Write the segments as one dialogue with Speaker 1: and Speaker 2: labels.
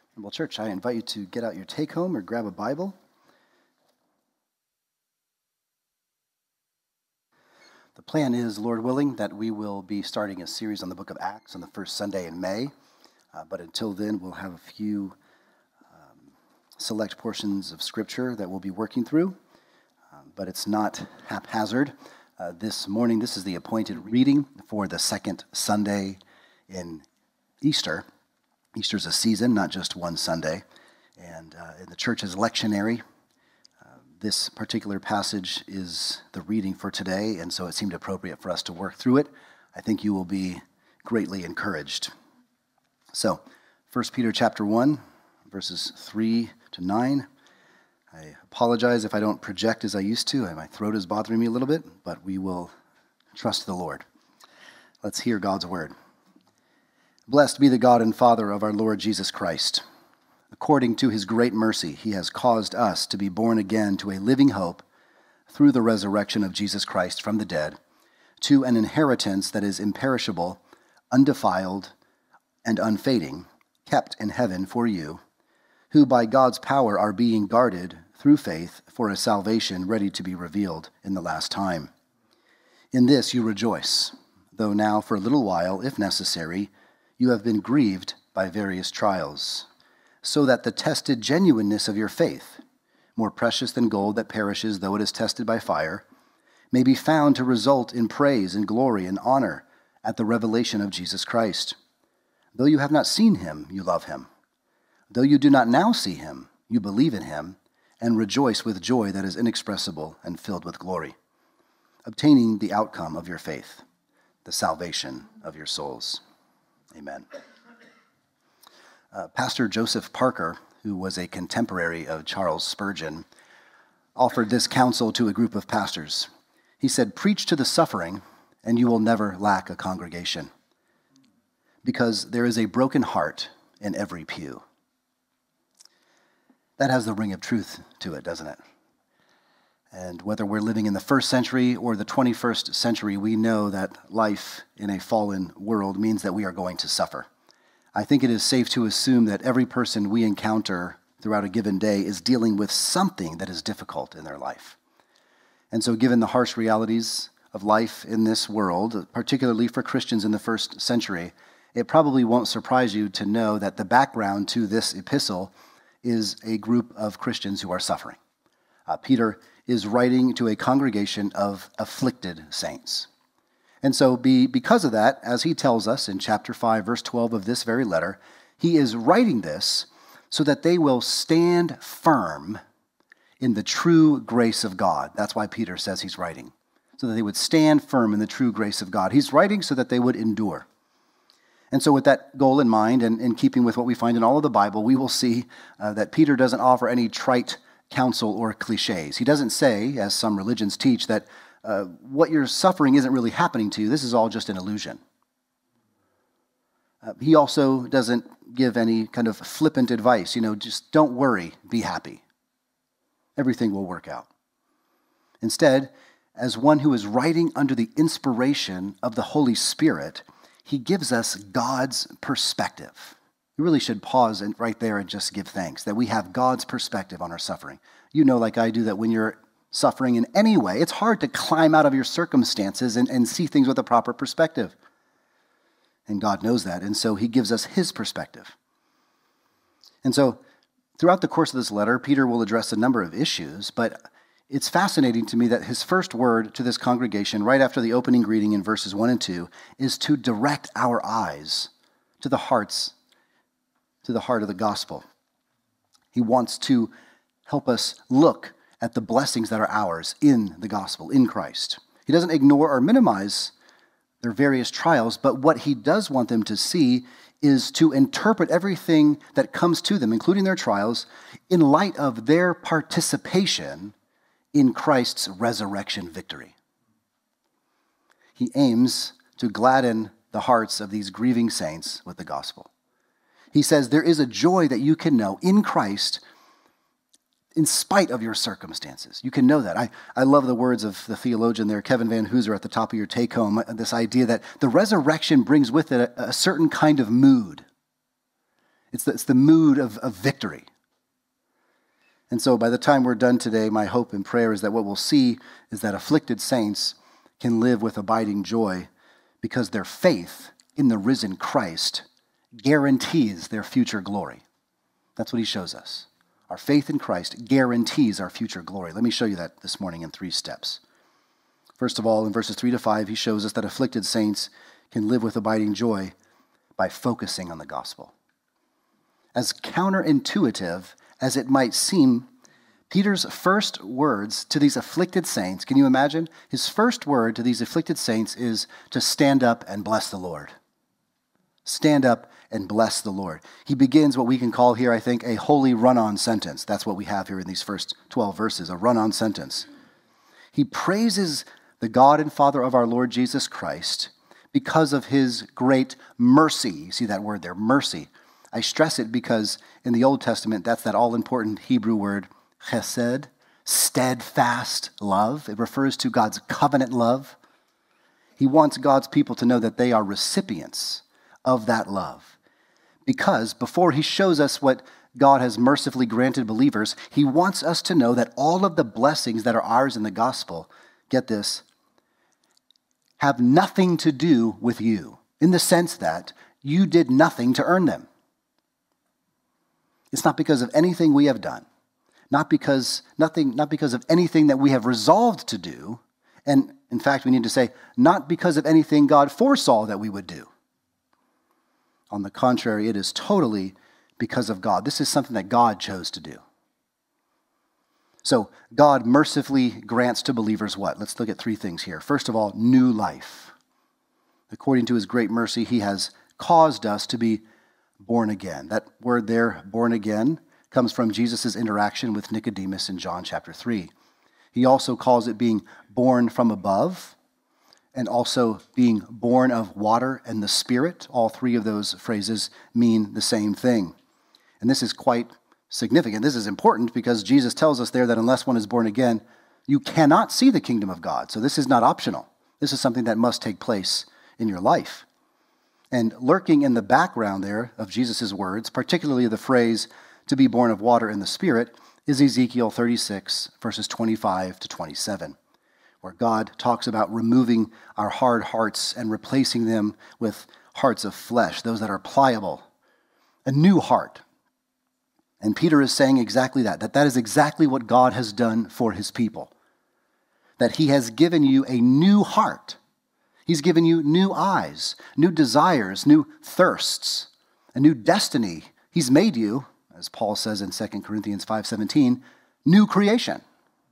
Speaker 1: Well, church, I invite you to get out your take-home or grab a Bible. The plan is, Lord willing, that we will be starting a series on the book of Acts on the first Sunday in May. But until then, we'll have a few select portions of Scripture that we'll be working through. But it's not haphazard. This morning, this is the appointed reading for the second Sunday in Easter. Easter's a season, not just one Sunday. And in the church's lectionary, this particular passage is the reading for today, and so it seemed appropriate for us to work through it. I think you will be greatly encouraged. So, 1 Peter chapter 1, verses 3 to 9. I apologize if I don't project as I used to. My throat is bothering me a little bit, but we will trust the Lord. Let's hear God's word. Blessed be the God and Father of our Lord Jesus Christ. According to his great mercy, he has caused us to be born again to a living hope through the resurrection of Jesus Christ from the dead, to an inheritance that is imperishable, undefiled, and unfading, kept in heaven for you, who by God's power are being guarded through faith for a salvation ready to be revealed in the last time. In this you rejoice, though now for a little while, if necessary, you have been grieved by various trials, so that the tested genuineness of your faith, more precious than gold that perishes though it is tested by fire, may be found to result in praise and glory and honor at the revelation of Jesus Christ. Though you have not seen him, you love him. Though you do not now see him, you believe in him and rejoice with joy that is inexpressible and filled with glory, obtaining the outcome of your faith, the salvation of your souls. Amen. Pastor Joseph Parker, who was a contemporary of Charles Spurgeon, offered this counsel to a group of pastors. He said, "Preach to the suffering, and you will never lack a congregation, because there is a broken heart in every pew." That has the ring of truth to it, doesn't it? And whether we're living in the first century or the 21st century, we know that life in a fallen world means that we are going to suffer. I think it is safe to assume that every person we encounter throughout a given day is dealing with something that is difficult in their life. And so given the harsh realities of life in this world, particularly for Christians in the first century, it probably won't surprise you to know that the background to this epistle is a group of Christians who are suffering. Peter is writing to a congregation of afflicted saints. And so because of that, as he tells us in chapter 5, verse 12 of this very letter, he is writing this so that they will stand firm in the true grace of God. That's why Peter says he's writing, so that they would stand firm in the true grace of God. He's writing so that they would endure. And so with that goal in mind, and in keeping with what we find in all of the Bible, we will see that Peter doesn't offer any trite counsel or cliches. He doesn't say, as some religions teach, that what you're suffering isn't really happening to you. This is all just an illusion. He also doesn't give any kind of flippant advice. Just don't worry, be happy. Everything will work out. Instead, as one who is writing under the inspiration of the Holy Spirit, he gives us God's perspective. You really should pause right there and just give thanks that we have God's perspective on our suffering. You know, like I do, that when you're suffering in any way, it's hard to climb out of your circumstances and see things with a proper perspective. And God knows that, and so he gives us his perspective. And so throughout the course of this letter, Peter will address a number of issues, but it's fascinating to me that his first word to this congregation, right after the opening greeting in verses 1 and 2, is to direct our eyes to the heart of the gospel. He wants to help us look at the blessings that are ours in the gospel, in Christ. He doesn't ignore or minimize their various trials, but what he does want them to see is to interpret everything that comes to them, including their trials, in light of their participation in Christ's resurrection victory. He aims to gladden the hearts of these grieving saints with the gospel. He says there is a joy that you can know in Christ in spite of your circumstances. You can know that. I love the words of the theologian there, Kevin Van Hooser, at the top of your take-home, this idea that the resurrection brings with it a certain kind of mood. It's the mood of victory. And so by the time we're done today, my hope and prayer is that what we'll see is that afflicted saints can live with abiding joy because their faith in the risen Christ guarantees their future glory. That's what he shows us. Our faith in Christ guarantees our future glory. Let me show you that this morning in 3 steps. First of all, in verses 3 to 5, he shows us that afflicted saints can live with abiding joy by focusing on the gospel. As counterintuitive as it might seem, Peter's first words to these afflicted saints, can you imagine? His first word to these afflicted saints is to stand up and bless the Lord. Stand up and bless the Lord. He begins what we can call here, I think, a holy run-on sentence. That's what we have here in these first 12 verses, a run-on sentence. He praises the God and Father of our Lord Jesus Christ because of his great mercy. You see that word there, mercy. I stress it because in the Old Testament, that's that all-important Hebrew word, chesed, steadfast love. It refers to God's covenant love. He wants God's people to know that they are recipients of that love. Because before he shows us what God has mercifully granted believers, he wants us to know that all of the blessings that are ours in the gospel, get this, have nothing to do with you, in the sense that you did nothing to earn them. It's not because of anything we have done, not because of anything that we have resolved to do, and in fact, we need to say, not because of anything God foresaw that we would do. On the contrary, it is totally because of God. This is something that God chose to do. So God mercifully grants to believers what? Let's look at 3 things here. First of all, new life. According to his great mercy, he has caused us to be born again. That word there, born again, comes from Jesus' interaction with Nicodemus in John chapter 3. He also calls it being born from above and also being born of water and the Spirit. All 3 of those phrases mean the same thing. And this is quite significant. This is important because Jesus tells us there that unless one is born again, you cannot see the kingdom of God. So this is not optional. This is something that must take place in your life. And lurking in the background there of Jesus' words, particularly the phrase, to be born of water and the Spirit, is Ezekiel 36, verses 25 to 27, where God talks about removing our hard hearts and replacing them with hearts of flesh, those that are pliable, a new heart. And Peter is saying exactly that is exactly what God has done for his people, that he has given you a new heart. He's given you new eyes, new desires, new thirsts, a new destiny. He's made you, as Paul says in 2 Corinthians 5:17, new creation.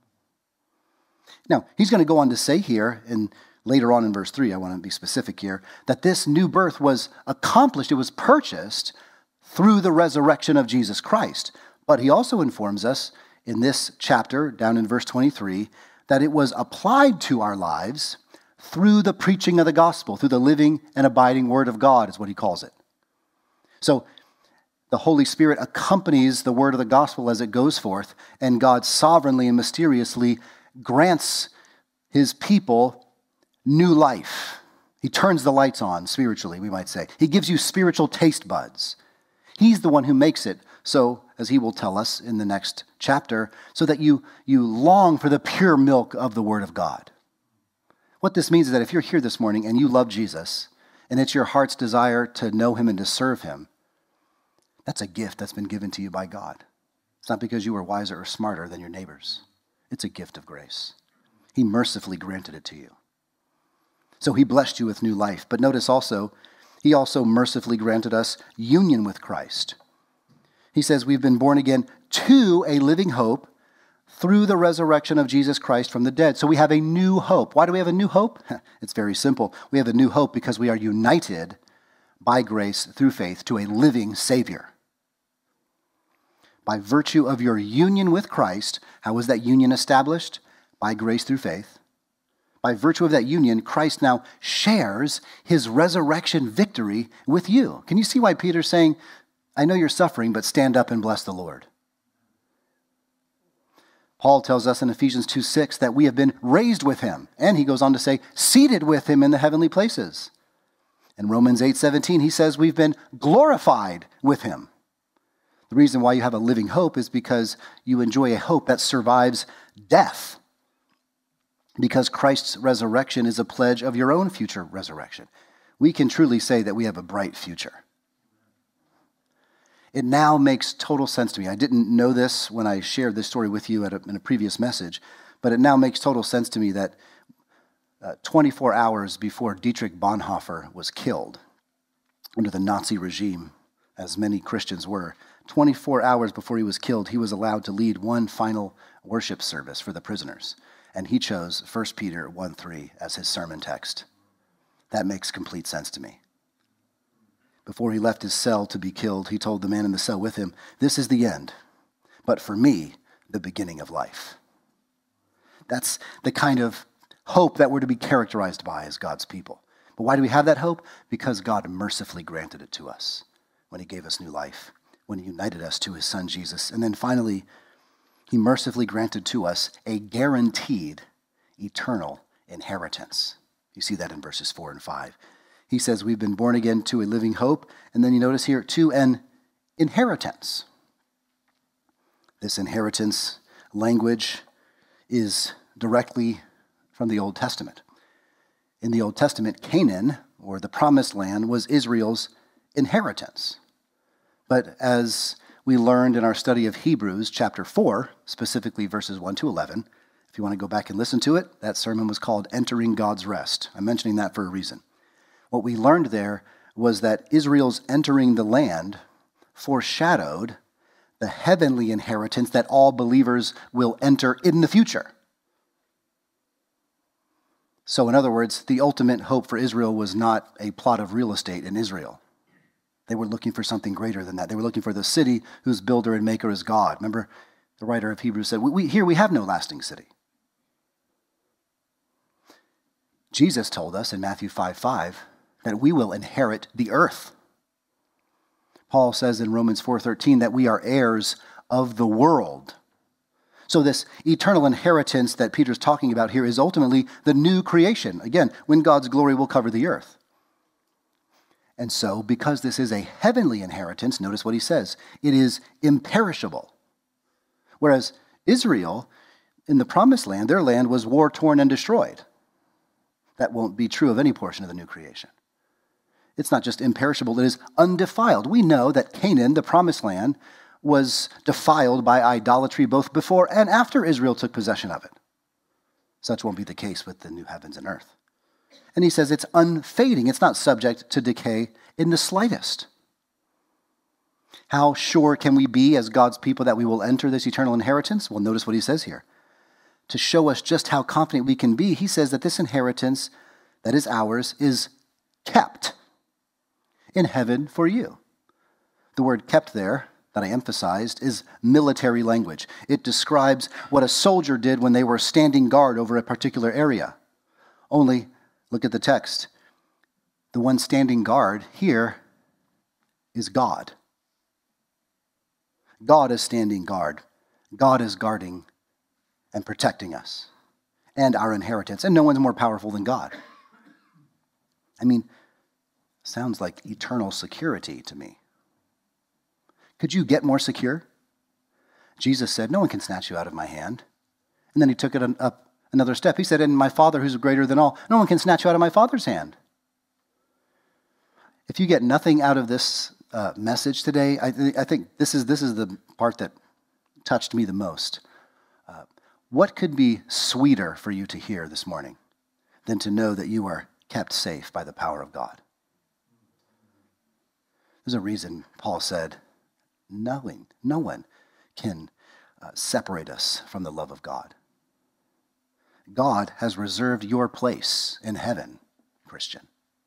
Speaker 1: Now, he's going to go on to say here, and later on in verse 3, I want to be specific here, that this new birth was accomplished, it was purchased through the resurrection of Jesus Christ. But he also informs us in this chapter, down in verse 23, that it was applied to our lives through the preaching of the gospel, through the living and abiding word of God, is what he calls it. So the Holy Spirit accompanies the word of the gospel as it goes forth, and God sovereignly and mysteriously grants his people new life. He turns the lights on spiritually, we might say. He gives you spiritual taste buds. He's the one who makes it so, as he will tell us in the next chapter, so that you long for the pure milk of the word of God. What this means is that if you're here this morning and you love Jesus, and it's your heart's desire to know him and to serve him, that's a gift that's been given to you by God. It's not because you were wiser or smarter than your neighbors. It's a gift of grace. He mercifully granted it to you. So he blessed you with new life. But notice also, he also mercifully granted us union with Christ. He says we've been born again to a living hope through the resurrection of Jesus Christ from the dead. So we have a new hope. Why do we have a new hope? It's very simple. We have a new hope because we are united by grace through faith to a living Savior. By virtue of your union with Christ, how was that union established? By grace through faith. By virtue of that union, Christ now shares his resurrection victory with you. Can you see why Peter's saying, I know you're suffering, but stand up and bless the Lord? Paul tells us in Ephesians 2:6 that we have been raised with him. And he goes on to say, seated with him in the heavenly places. In Romans 8:17, he says we've been glorified with him. The reason why you have a living hope is because you enjoy a hope that survives death. Because Christ's resurrection is a pledge of your own future resurrection. We can truly say that we have a bright future. It now makes total sense to me. I didn't know this when I shared this story with you in a previous message, but it now makes total sense to me that 24 hours before Dietrich Bonhoeffer was killed under the Nazi regime, as many Christians were, 24 hours before he was killed, he was allowed to lead one final worship service for the prisoners. And he chose 1 Peter 1:3 as his sermon text. That makes complete sense to me. Before he left his cell to be killed, he told the man in the cell with him, "This is the end, but for me, the beginning of life." That's the kind of hope that we're to be characterized by as God's people. But why do we have that hope? Because God mercifully granted it to us when he gave us new life, when he united us to his son Jesus. And then finally, he mercifully granted to us a guaranteed eternal inheritance. You see that in verses 4 and 5. He says we've been born again to a living hope, and then you notice here, to an inheritance. This inheritance language is directly from the Old Testament. In the Old Testament, Canaan, or the Promised Land, was Israel's inheritance. But as we learned in our study of Hebrews chapter 4, specifically verses 1 to 11, if you want to go back and listen to it, that sermon was called Entering God's Rest. I'm mentioning that for a reason. What we learned there was that Israel's entering the land foreshadowed the heavenly inheritance that all believers will enter in the future. So in other words, the ultimate hope for Israel was not a plot of real estate in Israel. They were looking for something greater than that. They were looking for the city whose builder and maker is God. Remember, the writer of Hebrews said, here we have no lasting city. Jesus told us in Matthew 5:5 that we will inherit the earth. Paul says in Romans 4:13 that we are heirs of the world. So this eternal inheritance that Peter's talking about here is ultimately the new creation. Again, when God's glory will cover the earth. And so, because this is a heavenly inheritance, notice what he says, it is imperishable. Whereas Israel, in the Promised Land, their land was war-torn and destroyed. That won't be true of any portion of the new creation. It's not just imperishable, it is undefiled. We know that Canaan, the Promised Land, was defiled by idolatry both before and after Israel took possession of it. Such won't be the case with the new heavens and earth. And he says it's unfading. It's not subject to decay in the slightest. How sure can we be as God's people that we will enter this eternal inheritance? Well, notice what he says here. To show us just how confident we can be, he says that this inheritance that is ours is kept in heaven for you. The word kept there, that I emphasized, is military language. It describes what a soldier did when they were standing guard over a particular area. Only, look at the text. The one standing guard here is God. God is standing guard. God is guarding and protecting us and our inheritance. And no one's more powerful than God. I mean, sounds like eternal security to me. Could you get more secure? Jesus said, no one can snatch you out of my hand. And then he took it up another step. He said, and my Father who's greater than all, no one can snatch you out of my Father's hand. If you get nothing out of this message today, I think this is the part that touched me the most. What could be sweeter for you to hear this morning than to know that you are kept safe by the power of God? There's a reason Paul said, no one can separate us from the love of God. God has reserved your place in heaven, Christian.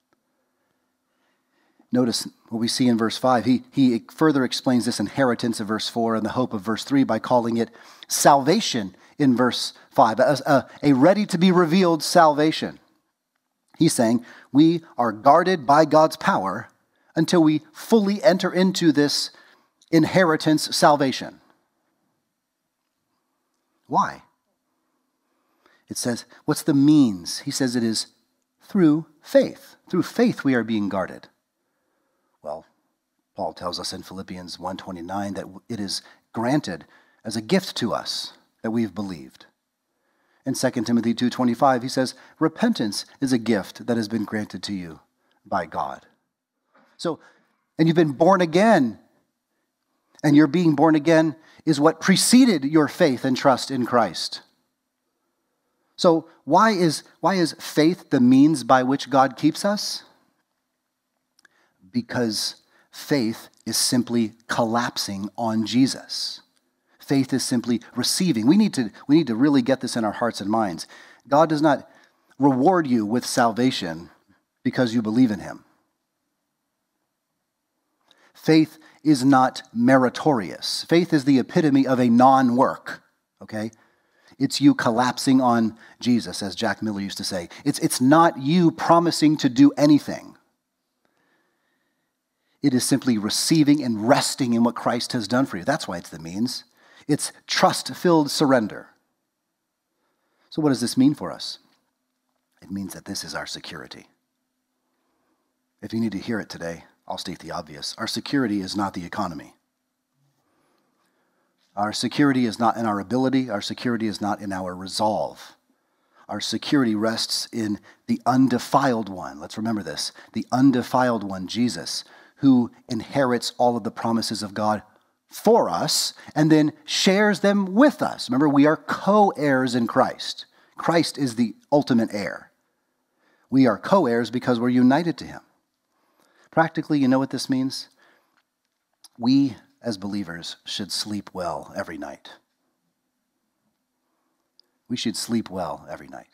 Speaker 1: Notice what we see in verse 5. He further explains this inheritance of verse 4 and the hope of verse 3 by calling it salvation in verse 5, a ready-to-be-revealed salvation. He's saying we are guarded by God's power until we fully enter into this inheritance salvation. Why? It says, what's the means? He says it is through faith. Through faith we are being guarded. Well, Paul tells us in Philippians 1:29 that it is granted as a gift to us that we've believed. In 2 Timothy 2:25, he says, repentance is a gift that has been granted to you by God. So, and you've been born again. And your being born again is what preceded your faith and trust in Christ. So why is faith the means by which God keeps us? Because faith is simply collapsing on Jesus. Faith is simply receiving. We need to really get this in our hearts and minds. God does not reward you with salvation because you believe in him. Faith is not meritorious. Faith is the epitome of a non-work, okay? It's you collapsing on Jesus, as Jack Miller used to say. It's not you promising to do anything. It is simply receiving and resting in what Christ has done for you. That's why it's the means. It's trust-filled surrender. So what does this mean for us? It means that this is our security. If you need to hear it today, I'll state the obvious. Our security is not the economy. Our security is not in our ability. Our security is not in our resolve. Our security rests in the undefiled one. Let's remember this. The undefiled one, Jesus, who inherits all of the promises of God for us and then shares them with us. Remember, we are co-heirs in Christ. Christ is the ultimate heir. We are co-heirs because we're united to him. Practically, you know what this means? We, as believers, should sleep well every night. We should sleep well every night.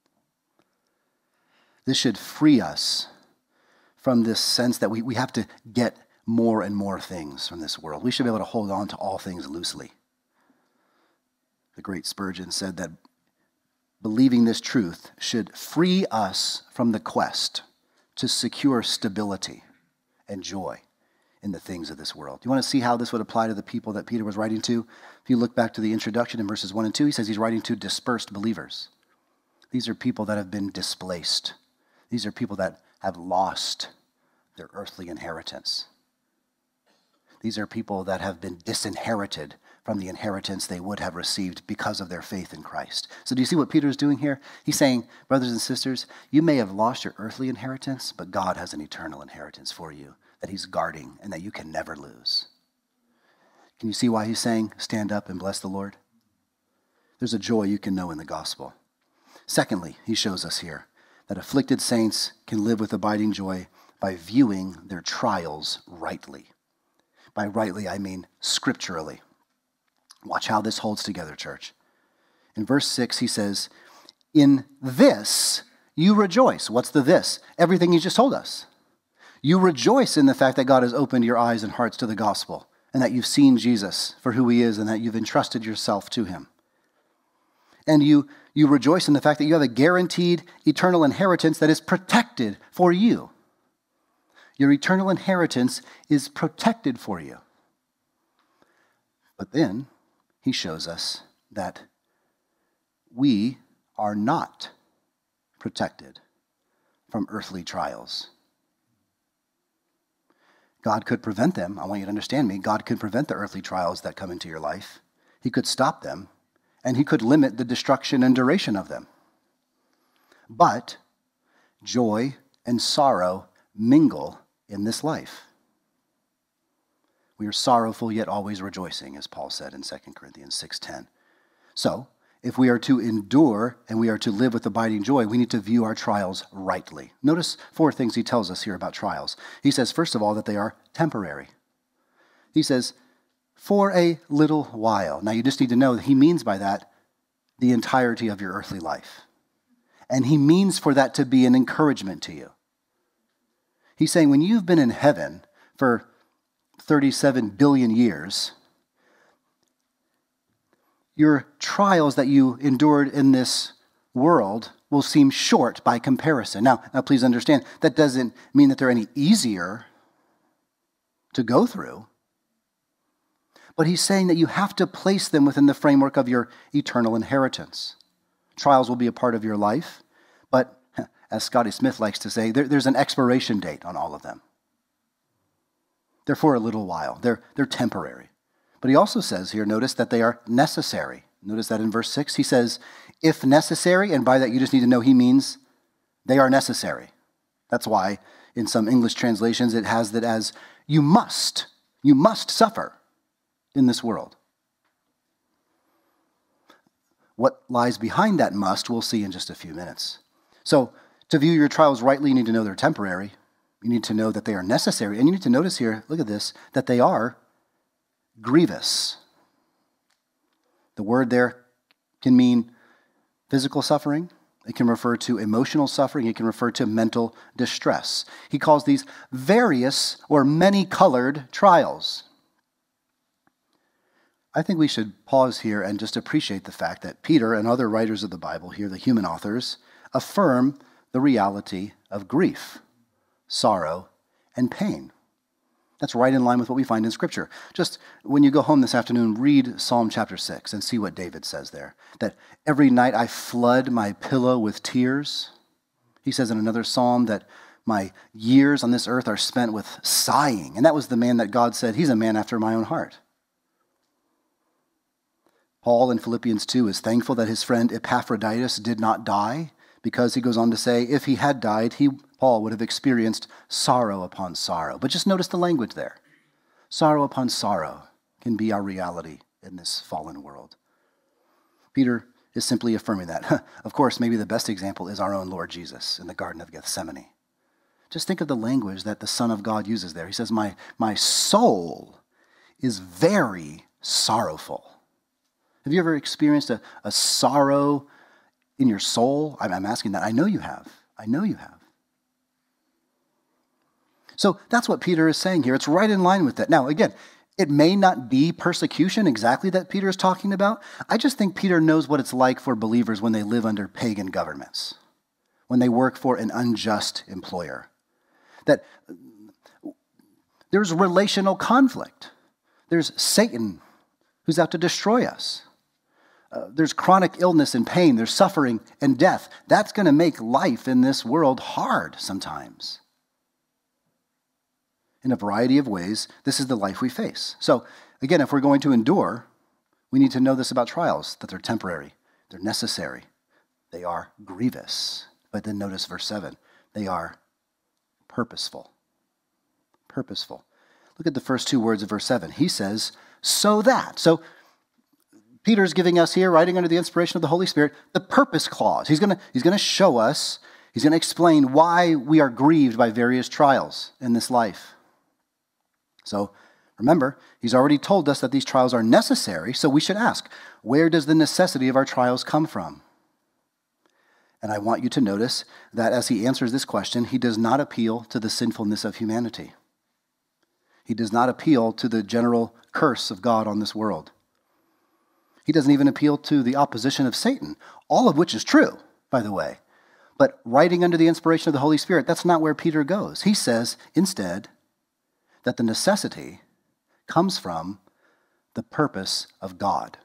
Speaker 1: This should free us from this sense that we have to get more and more things from this world. We should be able to hold on to all things loosely. The great Spurgeon said that believing this truth should free us from the quest to secure stability and joy in the things of this world. Do you want to see how this would apply to the people that Peter was writing to? If you look back to the introduction in verses 1 and 2, he says he's writing to dispersed believers. These are people that have been displaced. These are people that have lost their earthly inheritance. These are people that have been disinherited from the inheritance they would have received because of their faith in Christ. So do you see what Peter is doing here? He's saying, brothers and sisters, you may have lost your earthly inheritance, but God has an eternal inheritance for you that he's guarding and that you can never lose. Can you see why he's saying, stand up and bless the Lord? There's a joy you can know in the gospel. Secondly, he shows us here that afflicted saints can live with abiding joy by viewing their trials rightly. By rightly, I mean scripturally. Watch how this holds together, church. In verse 6, he says, in this you rejoice. What's the this? Everything he just told us. You rejoice in the fact that God has opened your eyes and hearts to the gospel and that you've seen Jesus for who he is and that you've entrusted yourself to him. And you rejoice in the fact that you have a guaranteed eternal inheritance that is protected for you. Your eternal inheritance is protected for you. But then he shows us that we are not protected from earthly trials. God could prevent them. I want you to understand me. God could prevent the earthly trials that come into your life. He could stop them, and he could limit the destruction and duration of them. But joy and sorrow mingle in this life. We are sorrowful yet always rejoicing, as Paul said in 2 Corinthians 6:10. So, if we are to endure and we are to live with abiding joy, we need to view our trials rightly. Notice 4 things he tells us here about trials. He says, first of all, that they are temporary. He says, for a little while. Now, you just need to know that he means by that the entirety of your earthly life. And he means for that to be an encouragement to you. He's saying when you've been in heaven for 37 billion years, your trials that you endured in this world will seem short by comparison. Now please understand, that doesn't mean that they're any easier to go through. But he's saying that you have to place them within the framework of your eternal inheritance. Trials will be a part of your life, but as Scotty Smith likes to say, there's an expiration date on all of them. They're for a little while. They're temporary. But he also says here, notice that they are necessary. Notice that in verse 6, he says, if necessary, and by that you just need to know he means they are necessary. That's why in some English translations it has that as you must suffer in this world. What lies behind that must, we'll see in just a few minutes. So to view your trials rightly, you need to know they're temporary. You need to know that they are necessary. And you need to notice here, look at this, that they are grievous. The word there can mean physical suffering. It can refer to emotional suffering. It can refer to mental distress. He calls these various or many-colored trials. I think we should pause here and just appreciate the fact that Peter and other writers of the Bible here, the human authors, affirm the reality of grief, sorrow, and pain. That's right in line with what we find in Scripture. Just when you go home this afternoon, read Psalm chapter 6 and see what David says there. That every night I flood my pillow with tears. He says in another psalm that my years on this earth are spent with sighing. And that was the man that God said, he's a man after my own heart. Paul in Philippians 2 is thankful that his friend Epaphroditus did not die, because he goes on to say, if he had died, Paul would have experienced sorrow upon sorrow. But just notice the language there. Sorrow upon sorrow can be our reality in this fallen world. Peter is simply affirming that. Of course, maybe the best example is our own Lord Jesus in the Garden of Gethsemane. Just think of the language that the Son of God uses there. He says, my soul is very sorrowful. Have you ever experienced a sorrow in your soul? I'm asking that. I know you have. I know you have. So that's what Peter is saying here. It's right in line with that. Now, again, it may not be persecution exactly that Peter is talking about. I just think Peter knows what it's like for believers when they live under pagan governments, when they work for an unjust employer. That there's relational conflict. There's Satan who's out to destroy us. There's chronic illness and pain. There's suffering and death. That's going to make life in this world hard sometimes. In a variety of ways, this is the life we face. So, again, if we're going to endure, we need to know this about trials, that they're temporary, they're necessary, they are grievous. But then notice verse 7, they are purposeful. Purposeful. Look at the first two words of verse 7. He says, so that. So, Peter's giving us here, writing under the inspiration of the Holy Spirit, the purpose clause. He's going to show us, he's going to explain why we are grieved by various trials in this life. So remember, he's already told us that these trials are necessary, so we should ask, where does the necessity of our trials come from? And I want you to notice that as he answers this question, he does not appeal to the sinfulness of humanity. He does not appeal to the general curse of God on this world. He doesn't even appeal to the opposition of Satan, all of which is true, by the way. But writing under the inspiration of the Holy Spirit, that's not where Peter goes. He says, instead, that the necessity comes from the purpose of God.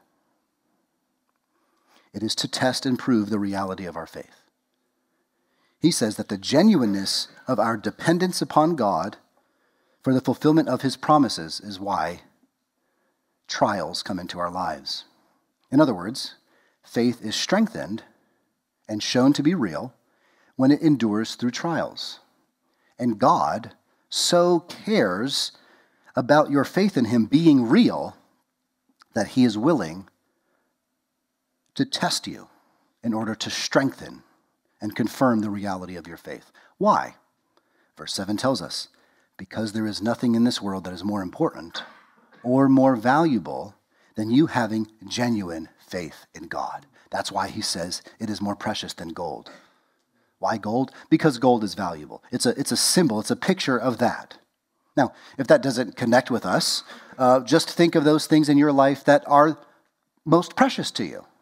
Speaker 1: It is to test and prove the reality of our faith. He says that the genuineness of our dependence upon God for the fulfillment of his promises is why trials come into our lives. In other words, faith is strengthened and shown to be real when it endures through trials. And God so cares about your faith in him being real that he is willing to test you in order to strengthen and confirm the reality of your faith. Why? Verse 7 tells us, because there is nothing in this world that is more important or more valuable than you having genuine faith in God. That's why he says it is more precious than gold. Why gold? Because gold is valuable. It's a symbol, it's a picture of that. Now, if that doesn't connect with us, just think of those things in your life that are most precious to you.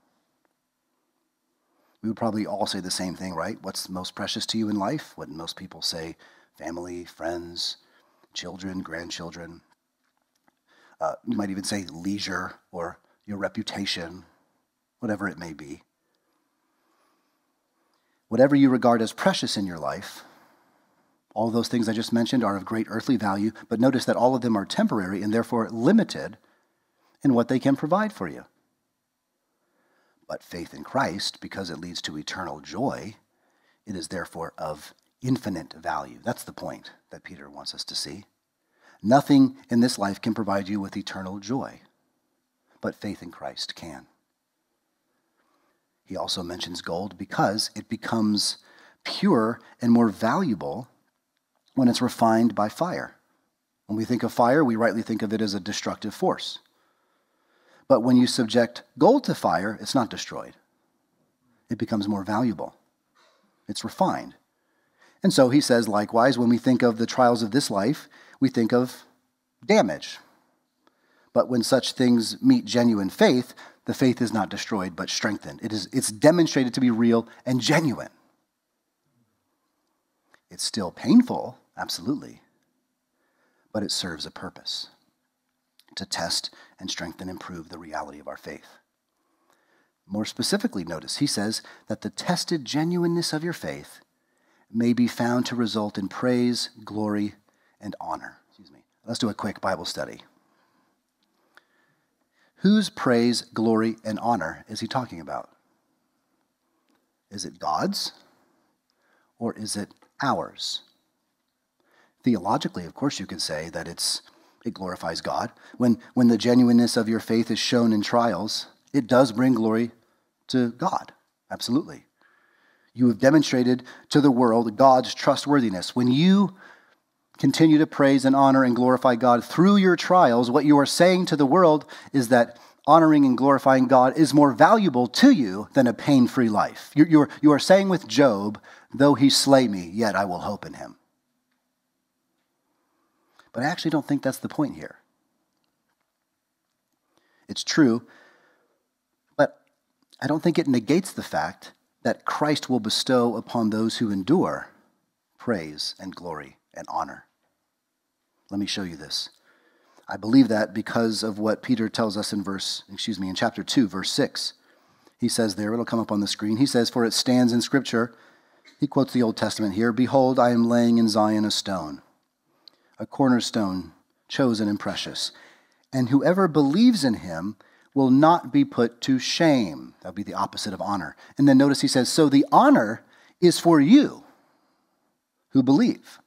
Speaker 1: We would probably all say the same thing, right? What's most precious to you in life? What most people say, family, friends, children, grandchildren. You might even say leisure or your reputation, whatever it may be. Whatever you regard as precious in your life, All those things I just mentioned are of great earthly value, but notice that all of them are temporary and therefore limited in what they can provide for you. But faith in Christ, because it leads to eternal joy, it is therefore of infinite value. That's the point that Peter wants us to see. Nothing in this life can provide you with eternal joy, but faith in Christ can. He also mentions gold because it becomes pure and more valuable when it's refined by fire. When we think of fire, we rightly think of it as a destructive force. But when you subject gold to fire, it's not destroyed. It becomes more valuable. It's refined. And so he says, likewise, when we think of the trials of this life, we think of damage. But when such things meet genuine faith, the faith is not destroyed, but strengthened. It's demonstrated to be real and genuine. It's still painful, absolutely, but it serves a purpose, to test and strengthen and prove the reality of our faith. More specifically, notice, he says that the tested genuineness of your faith may be found to result in praise, glory, and honor. Let's do a quick Bible study. Whose praise, glory, and honor is he talking about? Is it God's or is it ours? Theologically, of course, you can say that it glorifies God. When the genuineness of your faith is shown in trials, it does bring glory to God. Absolutely. You have demonstrated to the world God's trustworthiness. When you continue to praise and honor and glorify God through your trials, what you are saying to the world is that honoring and glorifying God is more valuable to you than a pain-free life. You are saying with Job, though he slay me, yet I will hope in him. But I actually don't think that's the point here. It's true, but I don't think it negates the fact that Christ will bestow upon those who endure praise and glory and honor. Let me show you this. I believe that because of what Peter tells us in chapter 2, verse 6. He says there, it'll come up on the screen. He says, for it stands in Scripture, he quotes the Old Testament here, behold, I am laying in Zion a stone, a cornerstone, chosen and precious. And whoever believes in him will not be put to shame. That would be the opposite of honor. And then notice he says, so the honor is for you who believe.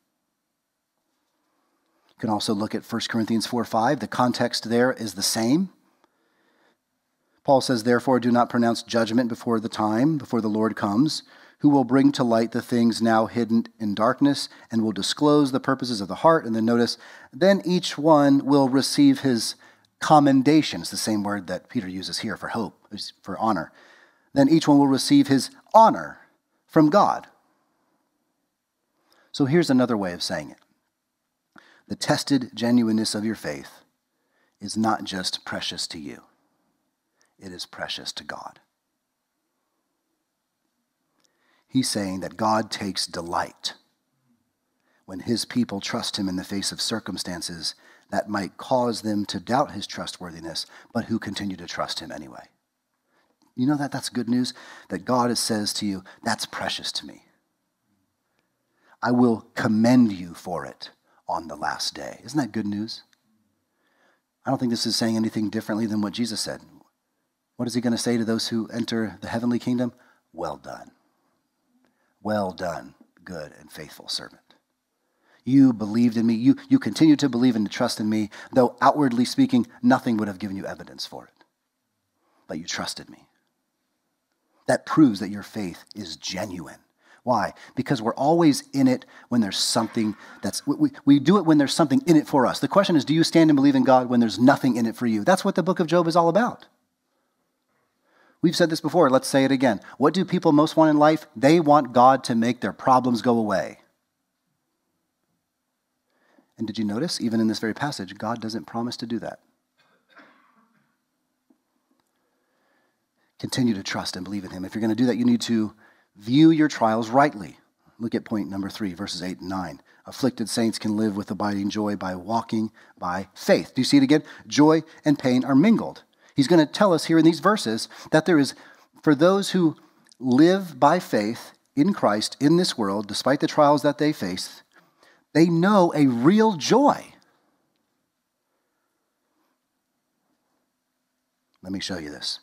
Speaker 1: You can also look at 1 Corinthians 4:5. The context there is the same. Paul says, therefore, do not pronounce judgment before the Lord comes, who will bring to light the things now hidden in darkness and will disclose the purposes of the heart. And then notice, then each one will receive his commendation. It's the same word that Peter uses here for hope, for honor. Then each one will receive his honor from God. So here's another way of saying it. The tested genuineness of your faith is not just precious to you. It is precious to God. He's saying that God takes delight when his people trust him in the face of circumstances that might cause them to doubt his trustworthiness, but who continue to trust him anyway. You know that's good news? That God says to you, that's precious to me. I will commend you for it on the last day. Isn't that good news? I don't think this is saying anything differently than what Jesus said. What is he going to say to those who enter the heavenly kingdom? Well done. Well done, good and faithful servant. You believed in me. You continue to believe and to trust in me, though outwardly speaking, nothing would have given you evidence for it. But you trusted me. That proves that your faith is genuine. Why? Because we're always in it when there's something we do it when there's something in it for us. The question is, do you stand and believe in God when there's nothing in it for you? That's what the book of Job is all about. We've said this before. Let's say it again. What do people most want in life? They want God to make their problems go away. And did you notice, even in this very passage, God doesn't promise to do that. Continue to trust and believe in him. If you're going to do that, you need to view your trials rightly. Look at point number 3, verses 8 and 9. Afflicted saints can live with abiding joy by walking by faith. Do you see it again? Joy and pain are mingled. He's going to tell us here in these verses that there is, for those who live by faith in Christ in this world, despite the trials that they face, They know a real joy. Let me show you this.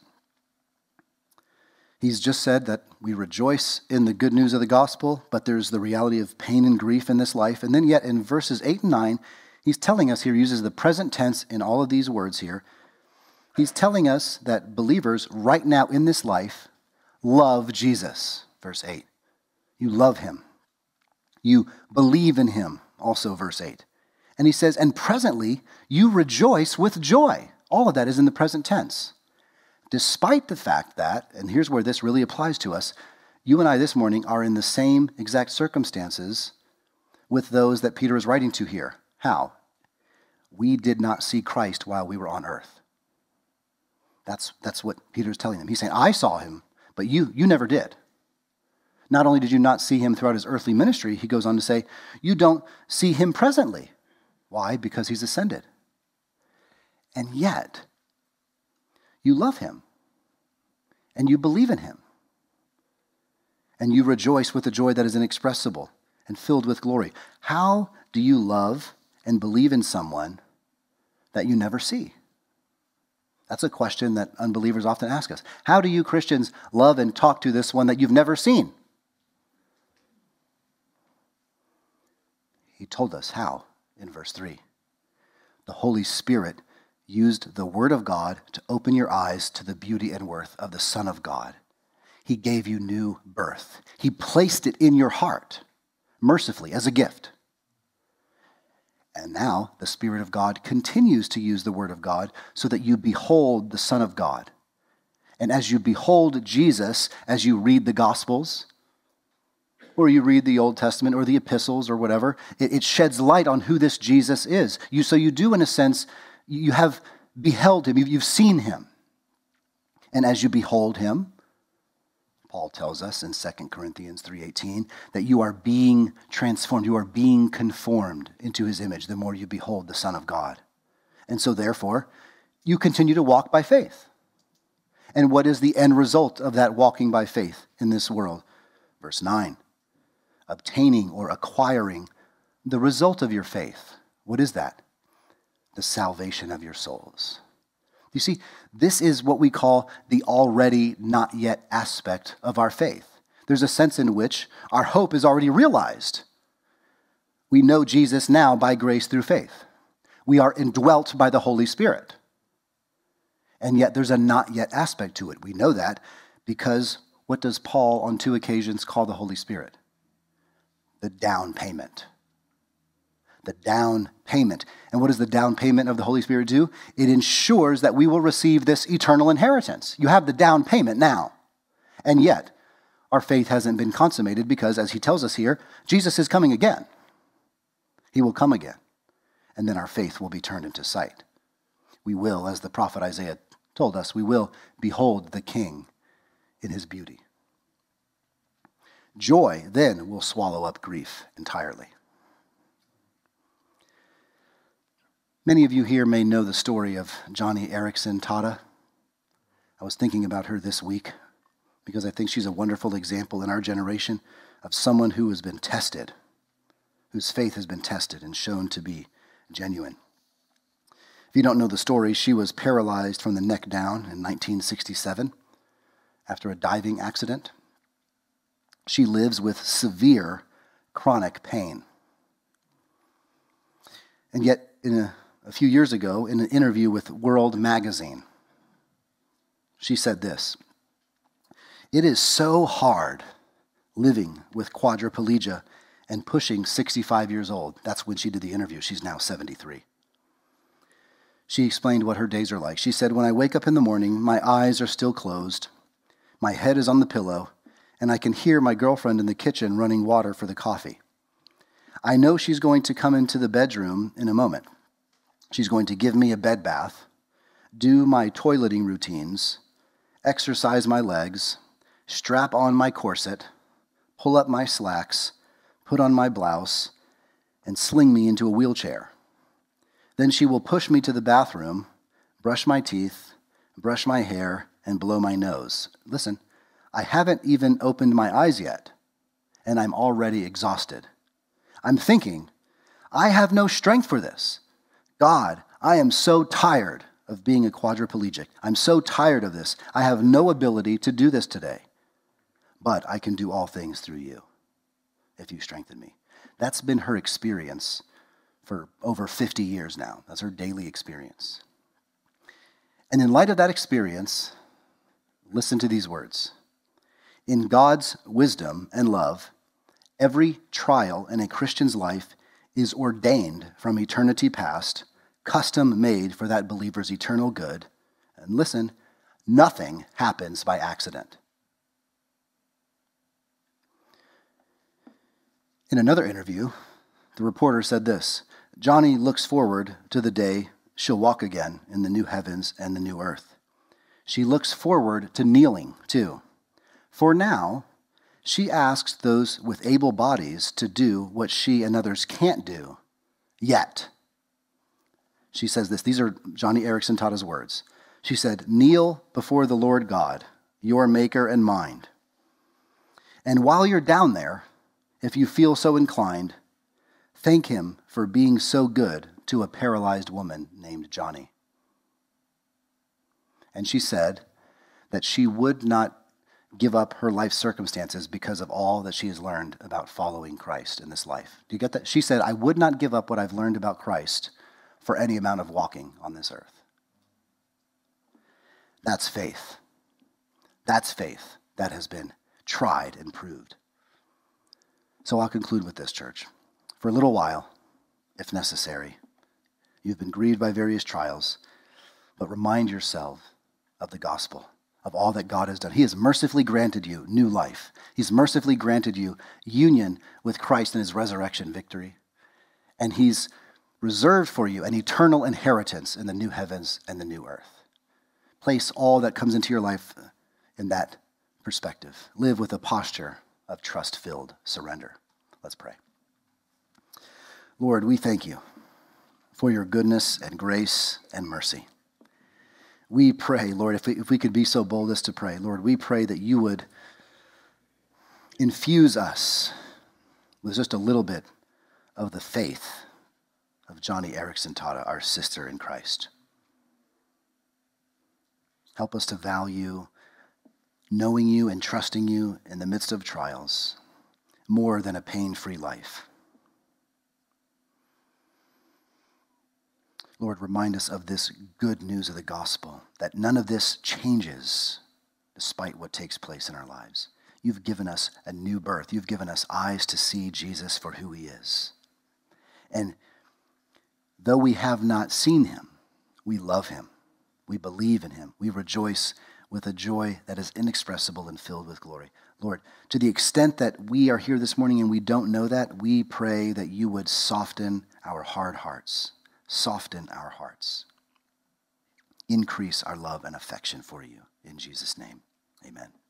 Speaker 1: He's just said that we rejoice in the good news of the gospel, but there's the reality of pain and grief in this life. And then yet in verses 8 and 9, he's telling us here, uses the present tense in all of these words here. He's telling us that believers right now in this life love Jesus, verse 8. You love him. You believe in him, also verse 8. And he says, and presently you rejoice with joy. All of that is in the present tense. Despite the fact that, and here's where this really applies to us, you and I this morning are in the same exact circumstances with those that Peter is writing to here. How? We did not see Christ while we were on earth. That's what Peter's telling them. He's saying, I saw him, but you never did. Not only did you not see him throughout his earthly ministry, he goes on to say, you don't see him presently. Why? Because he's ascended. And yet, you love him, and you believe in him, and you rejoice with a joy that is inexpressible and filled with glory. How do you love and believe in someone that you never see? That's a question that unbelievers often ask us. How do you Christians love and talk to this one that you've never seen? He told us how in verse 3. The Holy Spirit used the Word of God to open your eyes to the beauty and worth of the Son of God. He gave you new birth. He placed it in your heart, mercifully, as a gift. And now the Spirit of God continues to use the Word of God so that you behold the Son of God. And as you behold Jesus, as you read the Gospels, or you read the Old Testament or the epistles or whatever, it sheds light on who this Jesus is. So you do, in a sense, you have beheld him, you've seen him. And as you behold him, Paul tells us in 2 Corinthians 3:18 that you are being transformed, you are being conformed into his image the more you behold the Son of God. And so therefore, you continue to walk by faith. And what is the end result of that walking by faith in this world? Verse 9, obtaining or acquiring the result of your faith. What is that? The salvation of your souls. You see, this is what we call the already not yet aspect of our faith. There's a sense in which our hope is already realized. We know Jesus now by grace through faith. We are indwelt by the Holy Spirit. And yet there's a not yet aspect to it. We know that because what does Paul on 2 occasions call the Holy Spirit? The down payment. The down payment. And what does the down payment of the Holy Spirit do? It ensures that we will receive this eternal inheritance. You have the down payment now. And yet, our faith hasn't been consummated because, as he tells us here, Jesus is coming again. He will come again. And then our faith will be turned into sight. We will, as the prophet Isaiah told us, we will behold the King in his beauty. Joy then will swallow up grief entirely. Many of you here may know the story of Joni Eareckson Tada. I was thinking about her this week because I think she's a wonderful example in our generation of someone who has been tested, whose faith has been tested and shown to be genuine. If you don't know the story, she was paralyzed from the neck down in 1967 after a diving accident. She lives with severe chronic pain. And yet, a few years ago, in an interview with World Magazine, she said this: "It is so hard living with quadriplegia and pushing 65 years old." That's when she did the interview. She's now 73. She explained what her days are like. She said, "When I wake up in the morning, my eyes are still closed, my head is on the pillow, and I can hear my girlfriend in the kitchen running water for the coffee. I know she's going to come into the bedroom in a moment. She's going to give me a bed bath, do my toileting routines, exercise my legs, strap on my corset, pull up my slacks, put on my blouse, and sling me into a wheelchair. Then she will push me to the bathroom, brush my teeth, brush my hair, and blow my nose. Listen, I haven't even opened my eyes yet, and I'm already exhausted. I'm thinking I have no strength for this. God, I am so tired of being a quadriplegic. I'm so tired of this. I have no ability to do this today. But I can do all things through you if you strengthen me. That's been her experience for over 50 years now. That's her daily experience. And in light of that experience, listen to these words. In God's wisdom and love, every trial in a Christian's life is ordained from eternity past, custom made for that believer's eternal good. And listen, nothing happens by accident. In another interview, the reporter said this, Johnny looks forward to the day she'll walk again in the new heavens and the new earth. She looks forward to kneeling, too. For now, she asks those with able bodies to do what she and others can't do yet. She says this, these are Johnny Erickson Tada's words. She said, kneel before the Lord God, your maker and mine. And while you're down there, if you feel so inclined, thank him for being so good to a paralyzed woman named Johnny. And she said that she would not give up her life circumstances because of all that she has learned about following Christ in this life. Do you get that? She said, I would not give up what I've learned about Christ for any amount of walking on this earth. That's faith. That's faith that has been tried and proved. So I'll conclude with this, church. For a little while, if necessary, you've been grieved by various trials, but remind yourself of the gospel, of all that God has done. He has mercifully granted you new life. He's mercifully granted you union with Christ in his resurrection victory. And he's reserved for you an eternal inheritance in the new heavens and the new earth. Place all that comes into your life in that perspective. Live with a posture of trust-filled surrender. Let's pray. Lord, we thank you for your goodness and grace and mercy. We pray, Lord, if we could be so bold as to pray, Lord, we pray that you would infuse us with just a little bit of the faith of Johnny Erickson Tada, our sister in Christ. Help us to value knowing you and trusting you in the midst of trials more than a pain-free life. Lord, remind us of this good news of the gospel, that none of this changes despite what takes place in our lives. You've given us a new birth. You've given us eyes to see Jesus for who he is. And though we have not seen him, we love him. We believe in him. We rejoice with a joy that is inexpressible and filled with glory. Lord, to the extent that we are here this morning and we don't know that, we pray that you would soften our hard hearts. Soften our hearts. Increase our love and affection for you. In Jesus' name, amen.